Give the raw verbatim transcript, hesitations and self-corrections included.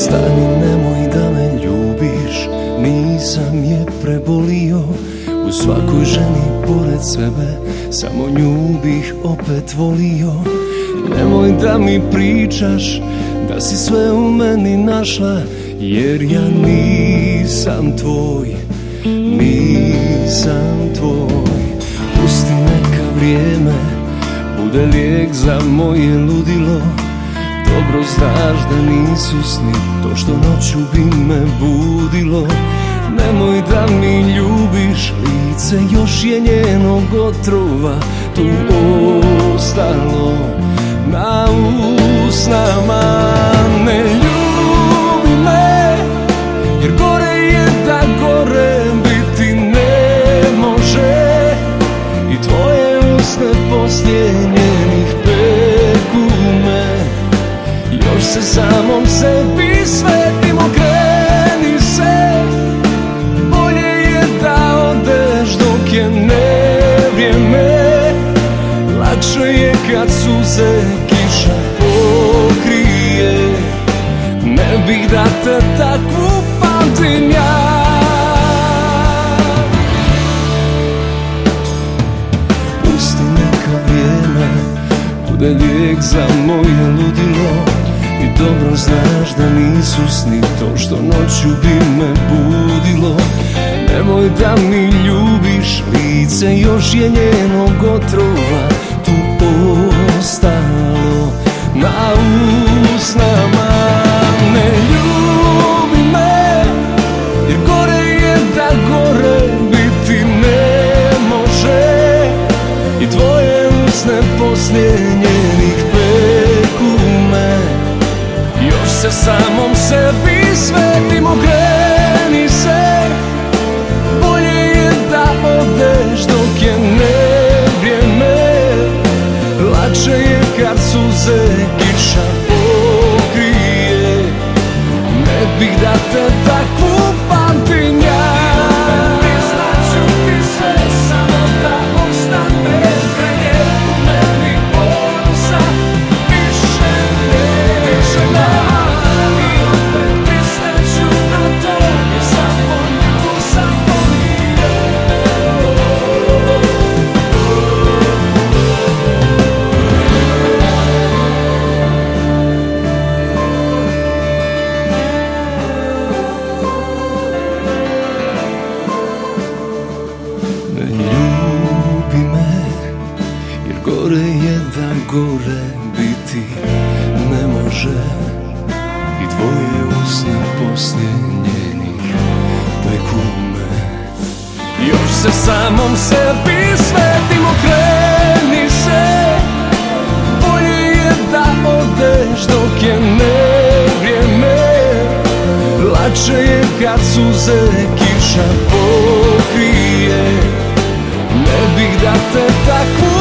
Stani, nemoj da me ljubiš, nisam je prebolio. U svakoj ženi pored sebe, samo nju bih opet volio. Nemoj da mi pričaš da si sve u meni našla, jer ja nisam tvoj, nisam tvoj. Pusti neka vrijeme bude lijek za moje ludilo. Dobro znaš da nisu sni to što noću bi me budilo. Nemoj da mi ljubiš, lice još je njenog otrova tu ostalo na usnama. Ne ljubi me, jer gore je da gore biti ne može. I tvoje usne poslije njenih peku me. Još se samom sebi svetim, okreni se. Bolje je da odeš dok je nevrijeme. Lakše je kad suze kiša pokrije. Ne bih da te takvu pamtim ja. Pusti neka vrijeme bude lijek za moje ludilo. I dobro znaš da nisu sni to što noću bi me budilo. Nemoj da mi ljubiš, lice još je njenog otrova tu ostalo na usnama. Ne ljubi me, jer gore je da gore biti ne može. I tvoje usne poslije njenih peku me. Još se samom sebi svetim, okreni se. Bolje je da odeš dok je nevrijeme. Lakše je kad suze kiša pokrije. Ne bih da te takvu pamtim ja. Znaću ti sve, samo da ostane kraj u meni ponosa. Više neće da. I opet pristaću na to, jer samo nju sam volio. Ne ljubi me, jer gore je da gore biti ne može. I tvoje usne poslije njenih peku me. Još se samom sebi svetim, okreni se. Bolje je da odeš dok je nevrijeme. Lakše je kad suze kiša pokrije. Ne bih da te takvu